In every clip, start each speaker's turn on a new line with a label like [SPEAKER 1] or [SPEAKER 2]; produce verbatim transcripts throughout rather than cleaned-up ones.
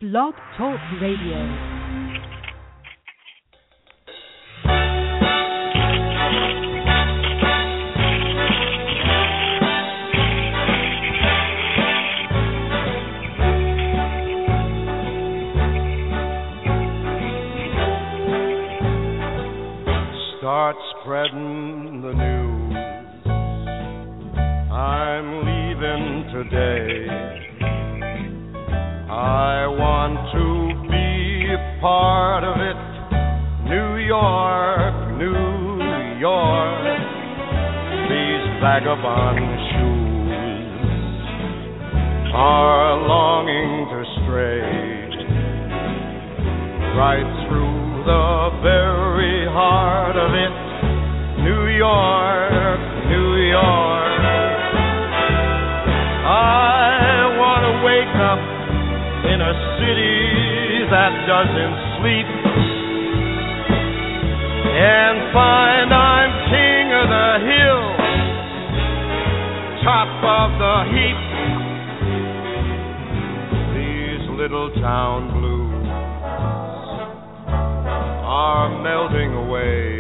[SPEAKER 1] Blog Talk Radio.
[SPEAKER 2] Start spreading the news. I'm leaving today. I want to be a part of it. New York, New York. These vagabond shoes are longing to stray right through the very heart of it. New York, New York. I want to wake up in a city that doesn't sleep and find I'm king of the hill, top of the heap. These little town blues are melting away.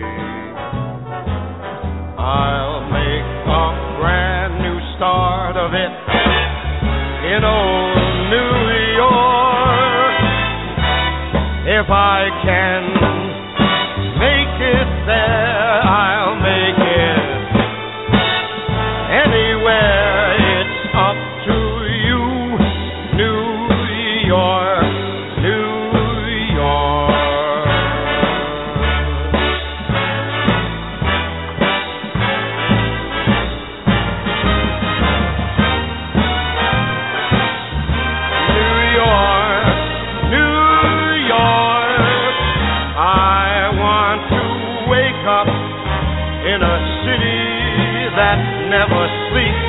[SPEAKER 2] I'll make a brand new start of it in old New York. If I can make it there, I'll make it anywhere. It's up to you, New York, New York. In a city that never sleeps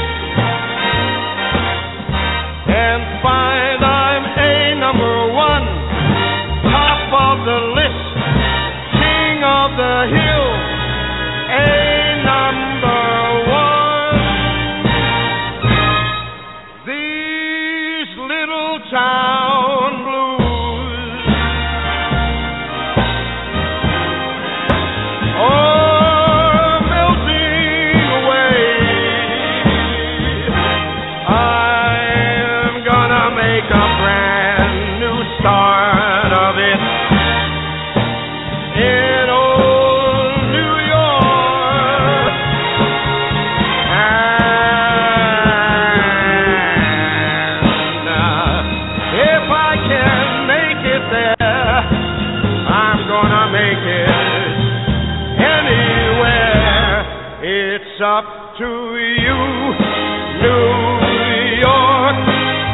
[SPEAKER 2] and find I'm a number one, top of the list, king of the hill, a number one. These little town blues, oh, start of it in old New York. And uh, if I can make it there, I'm gonna make it anywhere. It's up to you, New York.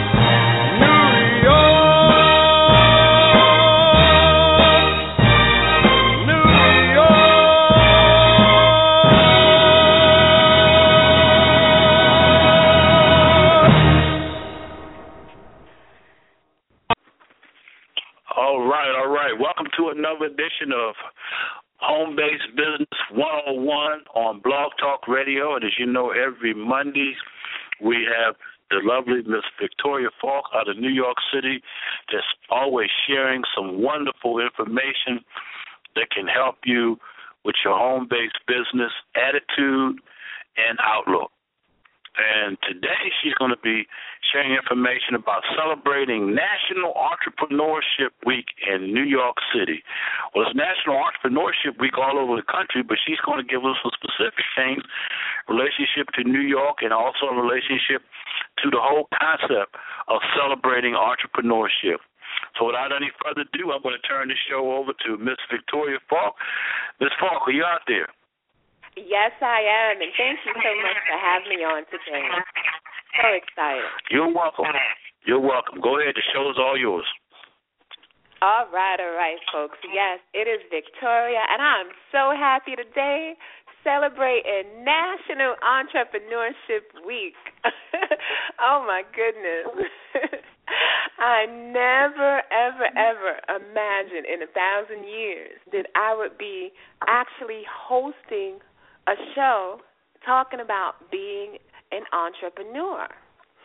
[SPEAKER 3] Another edition of Home Based Business one oh one on Blog Talk Radio. And as you know, every Monday we have the lovely Miss Victoria Falk out of New York City that's always sharing some wonderful information that can help you with your home-based business attitude and outlook. And today she's going to be sharing information about celebrating National Entrepreneurship Week in New York City. Well, it's National Entrepreneurship Week all over the country, but she's going to give us some specific things, relationship to New York and also in relationship to the whole concept of celebrating entrepreneurship. So without any further ado, I'm going to turn the show over to Miss Victoria Falk. Miss Falk, are you out there?
[SPEAKER 4] Yes, I am, and thank you so much for having me on today. So excited.
[SPEAKER 3] You're welcome. You're welcome. Go ahead. The show is all yours.
[SPEAKER 4] All right, all right, folks. Yes, it is Victoria, and I'm so happy today celebrating National Entrepreneurship Week. Oh, my goodness. I never, ever, ever imagined in a thousand years that I would be actually hosting a show talking about being an entrepreneur.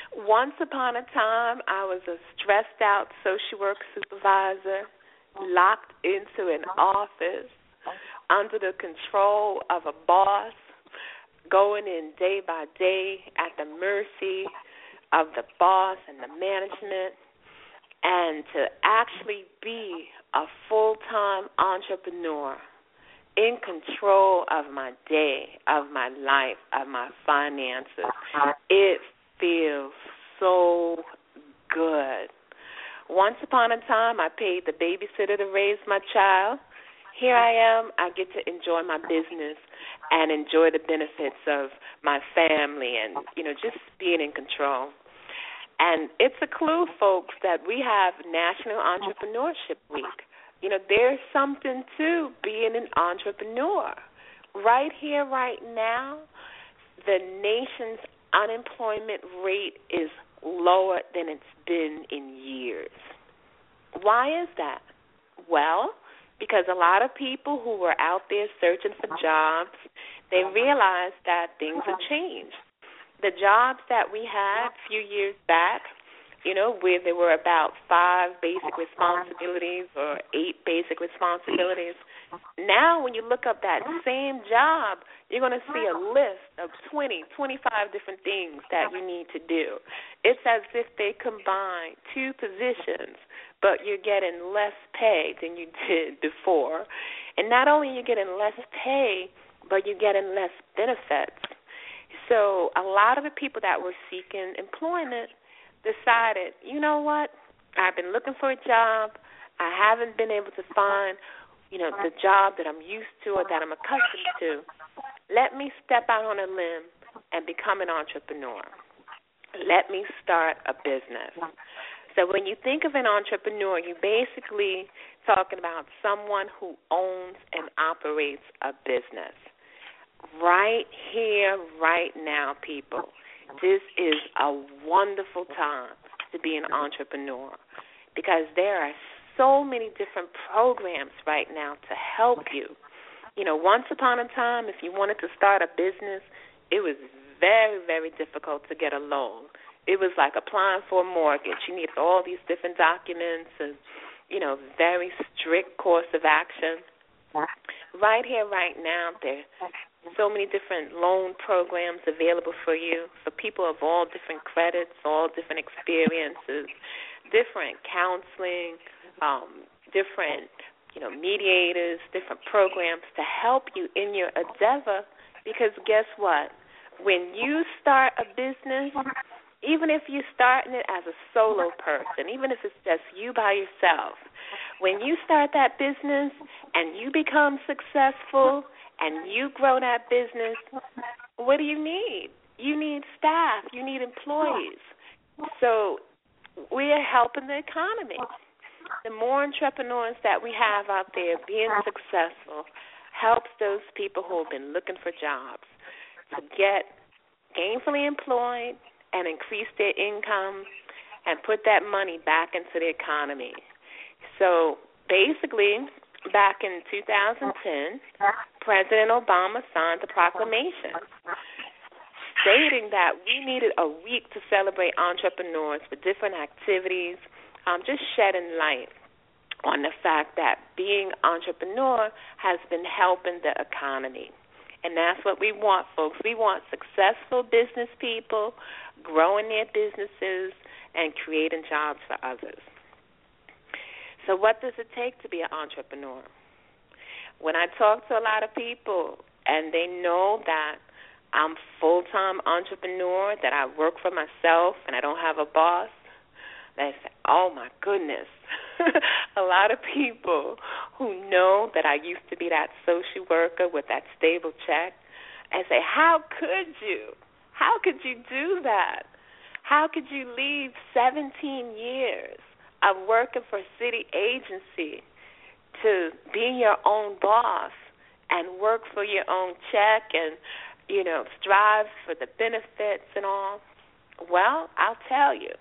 [SPEAKER 4] Once upon a time, I was a stressed out social work supervisor, locked into an office, under the control of a boss, going in day by day at the mercy of the boss and the management, and to actually be a full-time entrepreneur in control of my day, of my life, of my finances. It feels so good. Once upon a time, I paid the babysitter to raise my child. Here I am. I get to enjoy my business and enjoy the benefits of my family and, you know, just being in control. And it's a clue, folks, that we have National Entrepreneurship Week. You know, there's something to being an entrepreneur. Right here, right now, the nation's unemployment rate is lower than it's been in years. Why is that? Well, because a lot of people who were out there searching for jobs, they realized that things have changed. The jobs that we had a few years back, you know, where there were about five basic responsibilities or eight basic responsibilities, now when you look up that same job, you're going to see a list of twenty, twenty-five different things that you need to do. It's as if they combine two positions, but you're getting less pay than you did before. And not only are you getting less pay, but you're getting less benefits. So a lot of the people that were seeking employment decided, you know what, I've been looking for a job. I haven't been able to find, you know, the job that I'm used to or that I'm accustomed to. Let me step out on a limb and become an entrepreneur. Let me start a business. So when you think of an entrepreneur, you're basically talking about someone who owns and operates a business. Right here, right now, people, this is a wonderful time to be an entrepreneur because there are so many different programs right now to help you. You know, once upon a time, if you wanted to start a business, it was very, very difficult to get a loan. It was like applying for a mortgage. You needed all these different documents and, you know, very strict course of action. Right here, right now, there are so many different loan programs available for you, for people of all different credits, all different experiences, different counseling, um, different, you know, mediators, different programs to help you in your endeavor. Because guess what? When you start a business, even if you're starting it as a solo person, even if it's just you by yourself, when you start that business and you become successful and you grow that business, what do you need? You need staff. You need employees. So we're helping the economy. The more entrepreneurs that we have out there being successful helps those people who have been looking for jobs to get gainfully employed and increase their income and put that money back into the economy. So basically, back in two thousand ten, President Obama signed a proclamation stating that we needed a week to celebrate entrepreneurs with different activities, um, just shedding light on the fact that being entrepreneur has been helping the economy. And that's what we want, folks. We want successful business people growing their businesses and creating jobs for others. So what does it take to be an entrepreneur? When I talk to a lot of people and they know that I'm a full-time entrepreneur, that I work for myself and I don't have a boss, they say, oh, my goodness. A lot of people who know that I used to be that social worker with that stable check and say, how could you? How could you do that? How could you leave seventeen years of working for a city agency to be your own boss and work for your own check and, you know, strive for the benefits and all? Well, I'll tell you,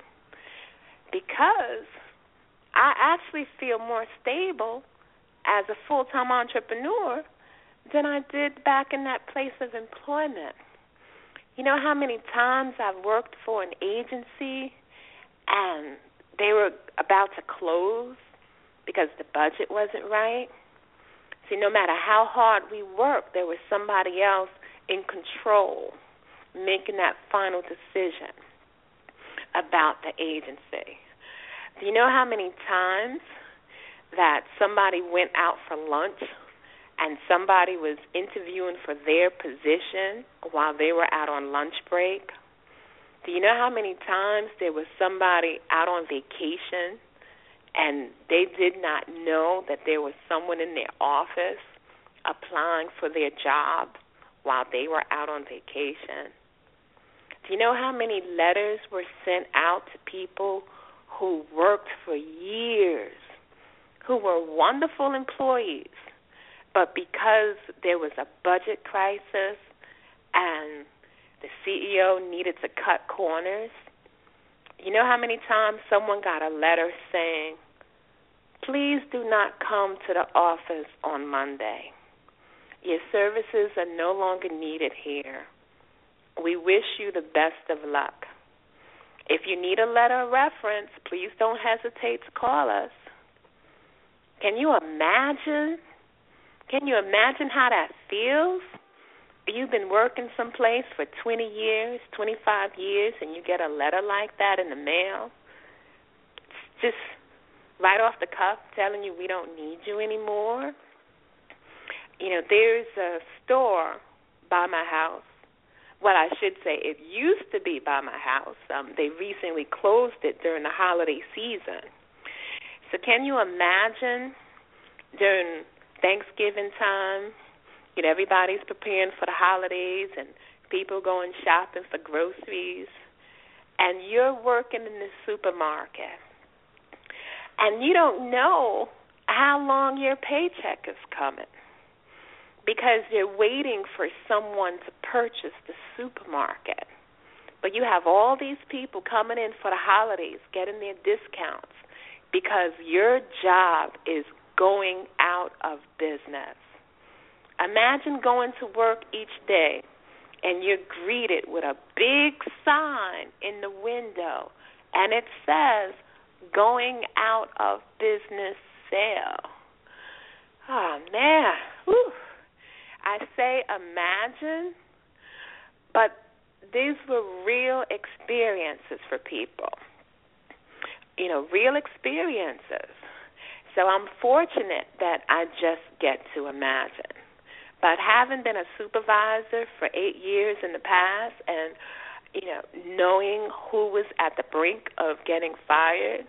[SPEAKER 4] because I actually feel more stable as a full-time entrepreneur than I did back in that place of employment. You know how many times I've worked for an agency and they were about to close because the budget wasn't right? See, no matter how hard we worked, there was somebody else in control making that final decision about the agency. Do you know how many times that somebody went out for lunch and somebody was interviewing for their position while they were out on lunch break? Do you know how many times there was somebody out on vacation and they did not know that there was someone in their office applying for their job while they were out on vacation? Do you know how many letters were sent out to people who worked for years, who were wonderful employees, but because there was a budget crisis and the C E O needed to cut corners, you know how many times someone got a letter saying, please do not come to the office on Monday. Your services are no longer needed here. We wish you the best of luck. If you need a letter of reference, please don't hesitate to call us. Can you imagine? Can you imagine how that feels? You've been working someplace for twenty years, twenty-five years, and you get a letter like that in the mail. It's just right off the cuff telling you we don't need you anymore. You know, there's a store by my house. Well, I should say it used to be by my house. Um, they recently closed it during the holiday season. So can you imagine during Thanksgiving time, you know, everybody's preparing for the holidays and people going shopping for groceries, and you're working in the supermarket, and you don't know how long your paycheck is coming because you're waiting for someone to purchase the supermarket. But you have all these people coming in for the holidays, getting their discounts, because your job is going out of business. Imagine going to work each day and you're greeted with a big sign in the window and it says, going out of business sale. Oh, man. Whew. I say imagine, but these were real experiences for people. You know, real experiences. So I'm fortunate that I just get to imagine. But having been a supervisor for eight years in the past and, you know, knowing who was at the brink of getting fired,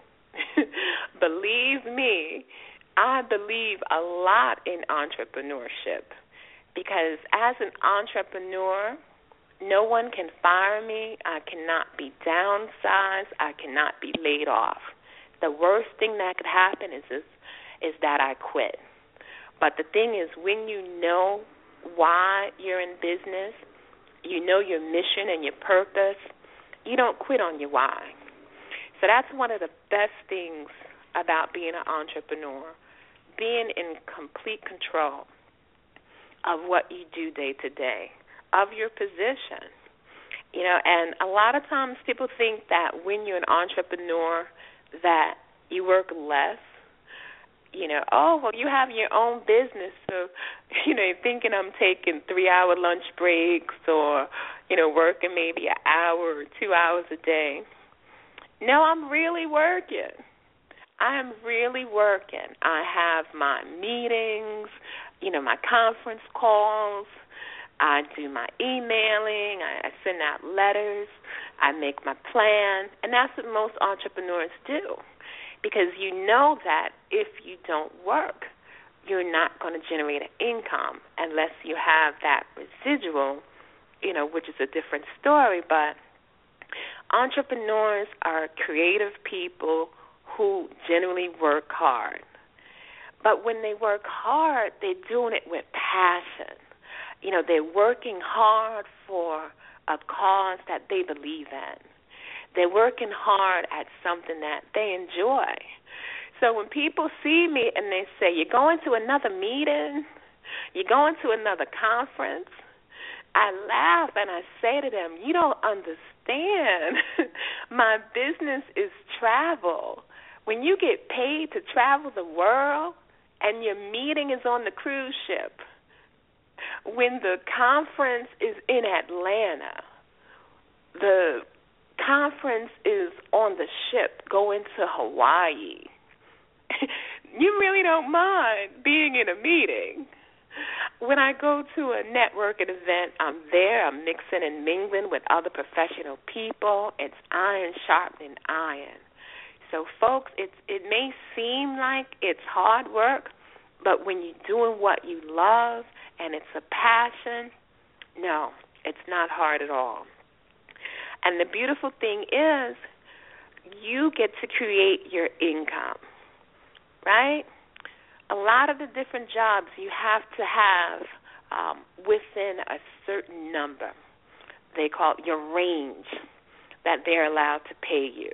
[SPEAKER 4] believe me, I believe a lot in entrepreneurship because as an entrepreneur, no one can fire me. I cannot be downsized. I cannot be laid off. The worst thing that could happen is is, is that I quit. But the thing is, when you know why you're in business, you know your mission and your purpose, you don't quit on your why. So that's one of the best things about being an entrepreneur, being in complete control of what you do day to day, of your position. You know, and a lot of times people think that when you're an entrepreneur that you work less. You know, oh, well, you have your own business, so, you know, you're thinking I'm taking three-hour lunch breaks or, you know, working maybe an hour or two hours a day. No, I'm really working. I am really working. I have my meetings, you know, my conference calls. I do my emailing. I send out letters. I make my plan, and that's what most entrepreneurs do. Because you know that if you don't work, you're not going to generate an income unless you have that residual, you know, which is a different story. But entrepreneurs are creative people who generally work hard. But when they work hard, they're doing it with passion. You know, they're working hard for a cause that they believe in. They're working hard at something that they enjoy. So when people see me and they say, you're going to another meeting, you're going to another conference, I laugh and I say to them, you don't understand. My business is travel. When you get paid to travel the world and your meeting is on the cruise ship, when the conference is in Atlanta, the conference is on the ship going to Hawaii, you really don't mind being in a meeting. When I go to a networking event, I'm there, I'm mixing and mingling with other professional people. It's iron sharpening iron. So, folks, it's, it may seem like it's hard work, but when you're doing what you love and it's a passion, no, it's not hard at all. And the beautiful thing is you get to create your income, right? A lot of the different jobs you have to have um, within a certain number. They call it your range that they're allowed to pay you.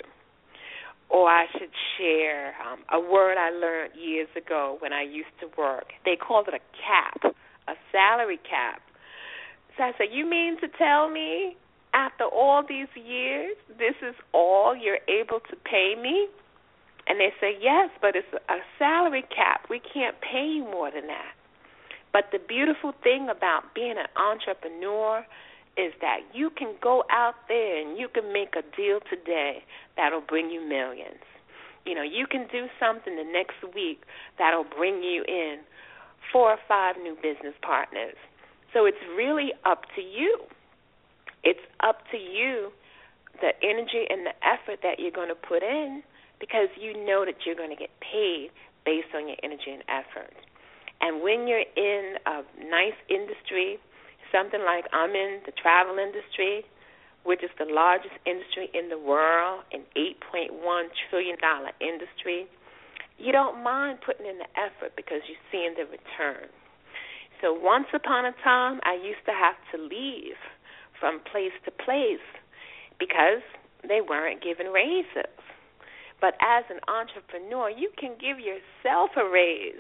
[SPEAKER 4] Or I should share um, a word I learned years ago when I used to work. They called it a cap, a salary cap. So I said, you mean to tell me after all these years this is all you're able to pay me? And they say, yes, but it's a salary cap. We can't pay you more than that. But the beautiful thing about being an entrepreneur is that you can go out there and you can make a deal today that'll bring you millions. You know, you can do something the next week that'll bring you in four or five new business partners. So it's really up to you. It's up to you, the energy and the effort that you're going to put in, because you know that you're going to get paid based on your energy and effort. And when you're in a nice industry, something like I'm in the travel industry, which is the largest industry in the world, an eight point one trillion dollars industry, you don't mind putting in the effort because you're seeing the return. So once upon a time, I used to have to leave from place to place because they weren't giving raises. But as an entrepreneur, you can give yourself a raise.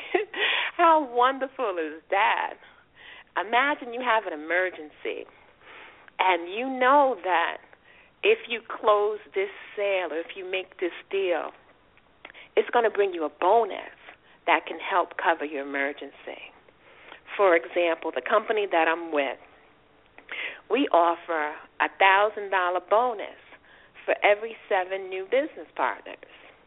[SPEAKER 4] How wonderful is that? Imagine you have an emergency, and you know that if you close this sale or if you make this deal, it's going to bring you a bonus that can help cover your emergency. For example, the company that I'm with, we offer a one thousand dollars bonus for every seven new business partners.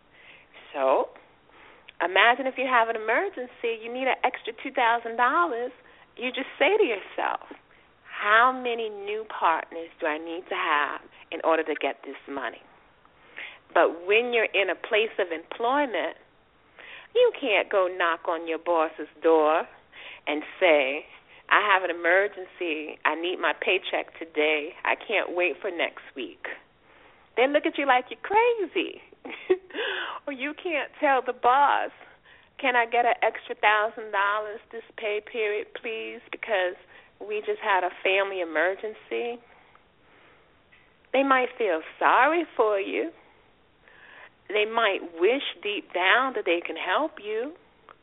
[SPEAKER 4] So imagine if you have an emergency, you need an extra two thousand dollars. You just say to yourself, how many new partners do I need to have in order to get this money? But when you're in a place of employment, you can't go knock on your boss's door and say, I have an emergency. I need my paycheck today. I can't wait for next week. They look at you like you're crazy. Or you can't tell the boss, can I get an extra one thousand dollars this pay period, please, because we just had a family emergency. They might feel sorry for you. They might wish deep down that they can help you.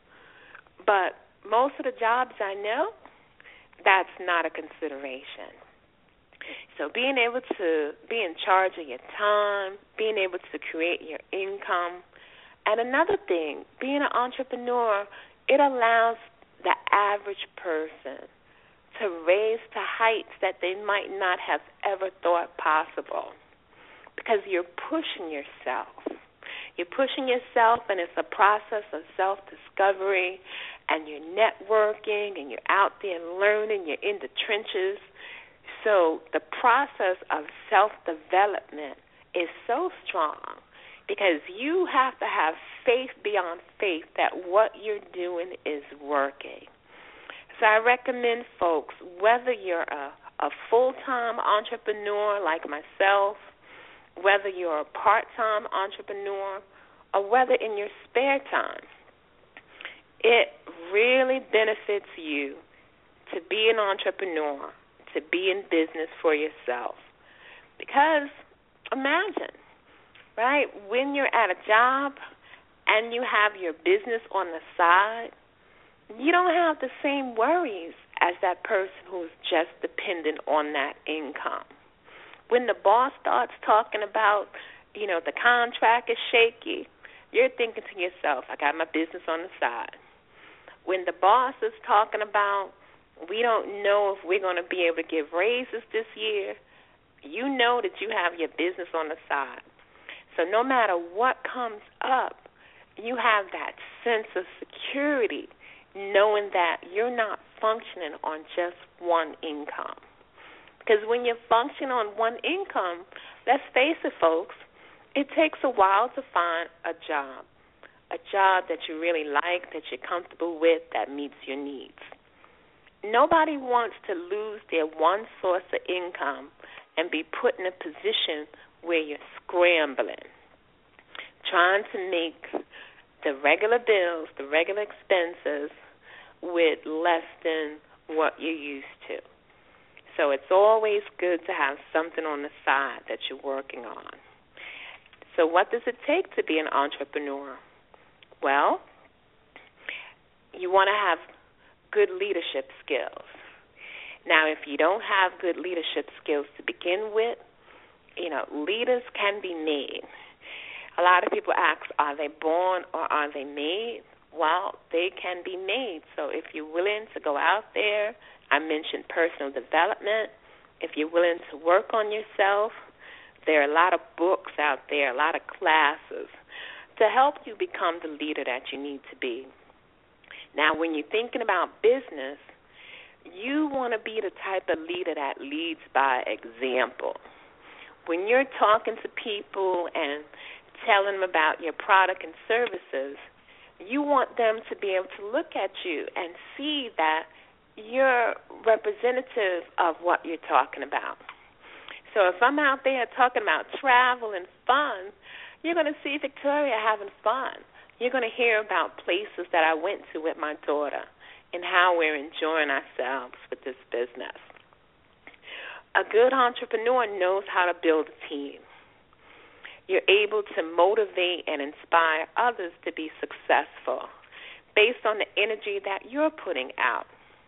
[SPEAKER 4] But most of the jobs I know, that's not a consideration. So being able to be in charge of your time, being able to create your income, and another thing, being an entrepreneur, it allows the average person to raise to heights that they might not have ever thought possible because you're pushing yourself. You're pushing yourself, and it's a process of self-discovery, and you're networking, and you're out there learning, you're in the trenches. So the process of self-development is so strong because you have to have faith beyond faith that what you're doing is working. So I recommend folks, whether you're a, a full-time entrepreneur like myself, whether you're a part-time entrepreneur, or whether in your spare time, it really benefits you to be an entrepreneur, to be in business for yourself. Because imagine, right, when you're at a job and you have your business on the side, you don't have the same worries as that person who's just dependent on that income. When the boss starts talking about, you know, the contract is shaky, you're thinking to yourself, I got my business on the side. When the boss is talking about, we don't know if we're going to be able to give raises this year, you know that you have your business on the side. So no matter what comes up, you have that sense of security knowing that you're not functioning on just one income. Because when you function on one income, let's face it, folks, it takes a while to find a job, a job that you really like, that you're comfortable with, that meets your needs. Nobody wants to lose their one source of income and be put in a position where you're scrambling, trying to make the regular bills, the regular expenses, with less than what you're used to. So it's always good to have something on the side that you're working on. So what does it take to be an entrepreneur? Well, you want to have good leadership skills. Now, if you don't have good leadership skills to begin with, you know, leaders can be made. A lot of people ask, are they born or are they made? Well, they can be made. So if you're willing to go out there, I mentioned personal development. If you're willing to work on yourself, there are a lot of books out there, a lot of classes to help you become the leader that you need to be. Now, when you're thinking about business, you want to be the type of leader that leads by example. When you're talking to people and telling them about your product and services, you want them to be able to look at you and see that you're representative of what you're talking about. So if I'm out there talking about travel and fun, you're going to see Victoria having fun. You're going to hear about places that I went to with my daughter and how we're enjoying ourselves with this business. A good entrepreneur knows how to build a team. You're able to motivate and inspire others to be successful based on the energy that you're putting out.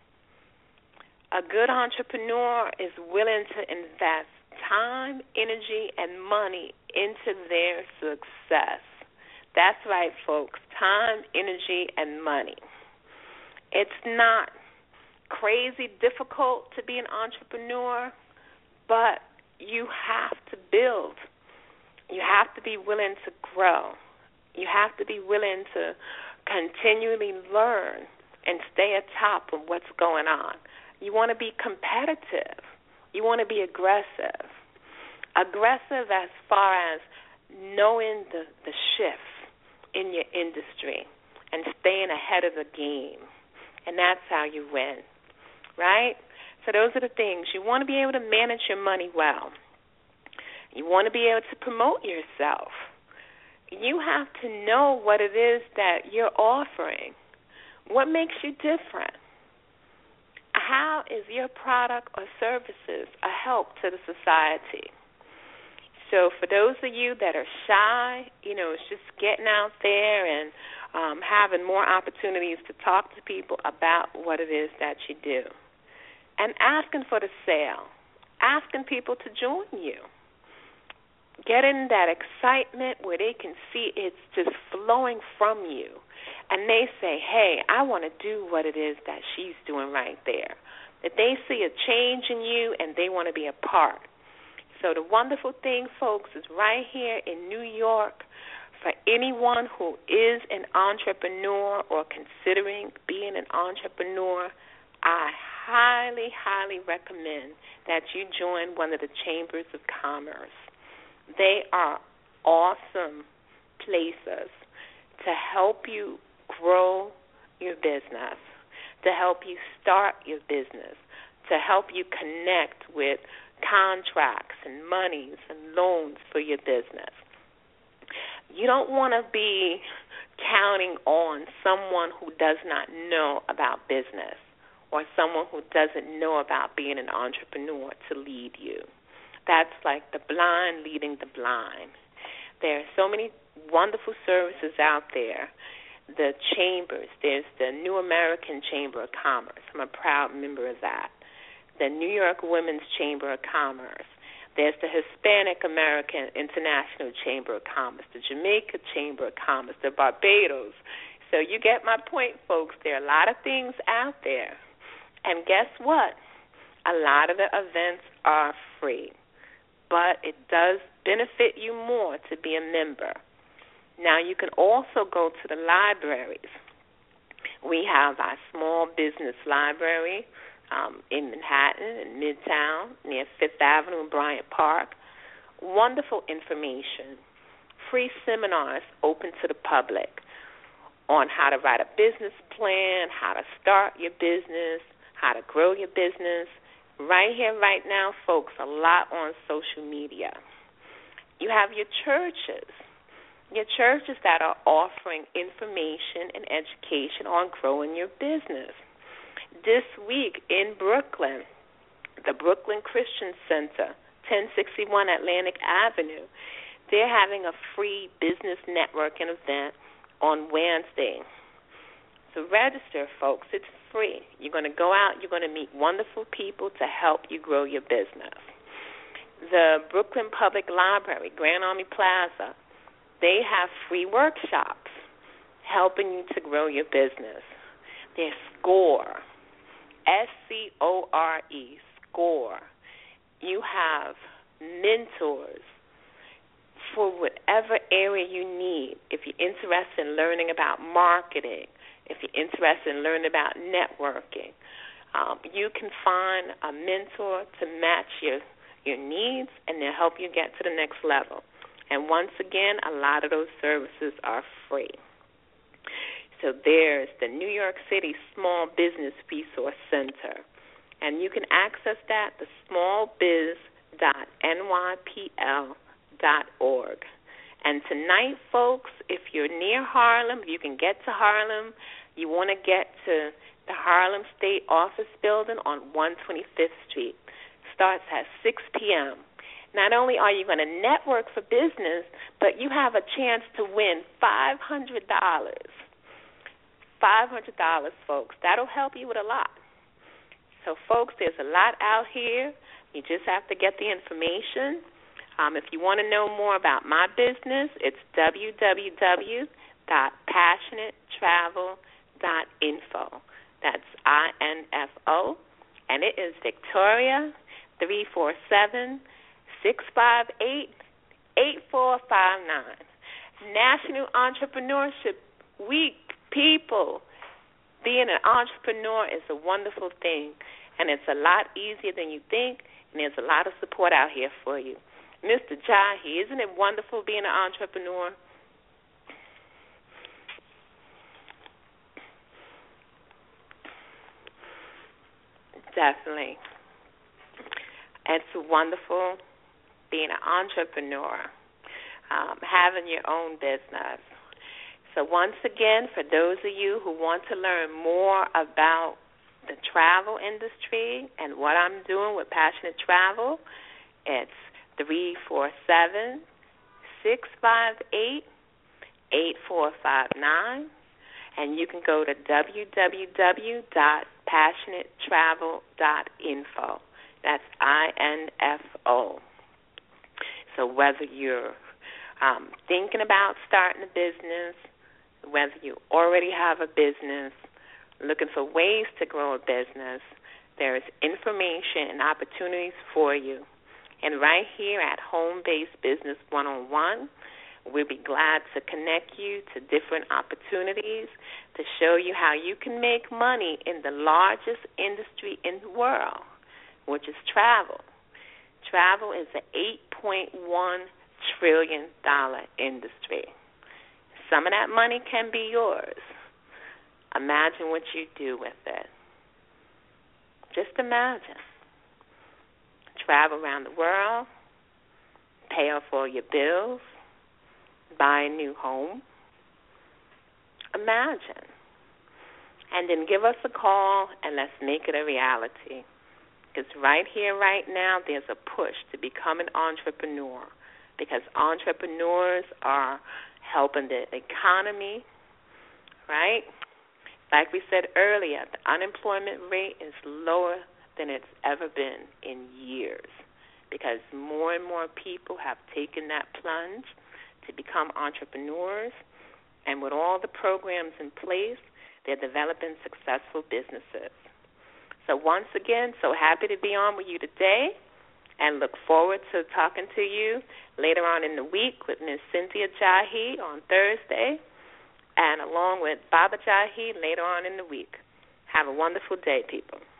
[SPEAKER 4] A good entrepreneur is willing to invest time, energy, and money into their success. That's right, folks, time, energy, and money. It's not crazy difficult to be an entrepreneur, but you have to build. You have to be willing to grow. You have to be willing to continually learn and stay atop of what's going on. You want to be competitive. You want to be aggressive. Aggressive as far as knowing the, the shifts in your industry and staying ahead of the game. And that's how you win, right? So those are the things. You want to be able to manage your money well. You want to be able to promote yourself. You have to know what it is that you're offering. What makes you different? How is your product or services a help to the society? So for those of you that are shy, you know, it's just getting out there and um, having more opportunities to talk to people about what it is that you do. And asking for the sale. Asking people to join you. Getting that excitement where they can see it's just flowing from you. And they say, hey, I want to do what it is that she's doing right there. That they see a change in you and they want to be a part. So the wonderful thing, folks, is right here in New York, for anyone who is an entrepreneur or considering being an entrepreneur, I highly, highly recommend that you join one of the chambers of commerce. They are awesome places to help you grow your business, to help you start your business, to help you connect with contracts and monies and loans for your business. You don't want to be counting on someone who does not know about business or someone who doesn't know about being an entrepreneur to lead you. That's like the blind leading the blind. There are so many wonderful services out there the chambers. There's the New American Chamber of Commerce. I'm a proud member of that. The New York Women's Chamber of Commerce. There's the Hispanic American International Chamber of Commerce, the Jamaica Chamber of Commerce, the Barbados. So you get my point, folks. There are a lot of things out there. And guess what? A lot of the events are free. But it does benefit you more to be a member. Now, you can also go to the libraries. We have our small business library um, in Manhattan, in Midtown, near Fifth Avenue and Bryant Park. Wonderful information. Free seminars open to the public on how to write a business plan, how to start your business, how to grow your business. Right here, right now, folks, a lot on social media. You have your churches. Your churches that are offering information and education on growing your business. This week in Brooklyn, the Brooklyn Christian Center, ten sixty-one Atlantic Avenue, they're having a free business networking event on Wednesday. So register, folks. It's free. You're going to go out. You're going to meet wonderful people to help you grow your business. The Brooklyn Public Library, Grand Army Plaza, they have free workshops helping you to grow your business. There's SCORE, S C O R E, SCORE. You have mentors for whatever area you need. If you're interested in learning about marketing, if you're interested in learning about networking, um, you can find a mentor to match your, your needs, and they'll help you get to the next level. And once again, a lot of those services are free. So there's the New York City Small Business Resource Center. And you can access that, the small biz dot N Y P L dot org. And tonight, folks, if you're near Harlem, if you can get to Harlem, you want to get to the Harlem State Office Building on one twenty-fifth Street. Starts at six p.m. Not only are you going to network for business, but you have a chance to win five hundred dollars. five hundred dollars, folks. That'll help you with a lot. So, folks, there's a lot out here. You just have to get the information. Um, if you want to know more about my business, it's w w w dot passionate travel dot info. That's I N F O. And it is Victoria, three four seven, six five eight, eight four five nine. National Entrepreneurship Week, people. Being an entrepreneur is a wonderful thing, and it's a lot easier than you think, and there's a lot of support out here for you. Mister Jahi, isn't it wonderful being an entrepreneur? Definitely. It's wonderful being an entrepreneur, um, having your own business. So once again, for those of you who want to learn more about the travel industry and what I'm doing with Passionate Travel, it's three four seven, six five eight, eight four five nine. And you can go to w w w dot passionate travel dot info. That's I N F O. So whether you're um, thinking about starting a business, whether you already have a business, looking for ways to grow a business, there is information and opportunities for you. And right here at Home Based Business one-on-one, we'll be glad to connect you to different opportunities to show you how you can make money in the largest industry in the world, which is travel. Travel is an eight point one trillion dollars industry. Some of that money can be yours. Imagine what you do with it. Just imagine. Travel around the world, pay off all your bills, buy a new home. Imagine. And then give us a call and let's make it a reality. Because right here, right now, there's a push to become an entrepreneur, because entrepreneurs are helping the economy, right? Like we said earlier, the unemployment rate is lower than it's ever been in years because more and more people have taken that plunge to become entrepreneurs, and with all the programs in place, they're developing successful businesses. So once again, so happy to be on with you today and look forward to talking to you later on in the week with Miz Cynthia Jahi on Thursday and along with Baba Jahi later on in the week. Have a wonderful day, people.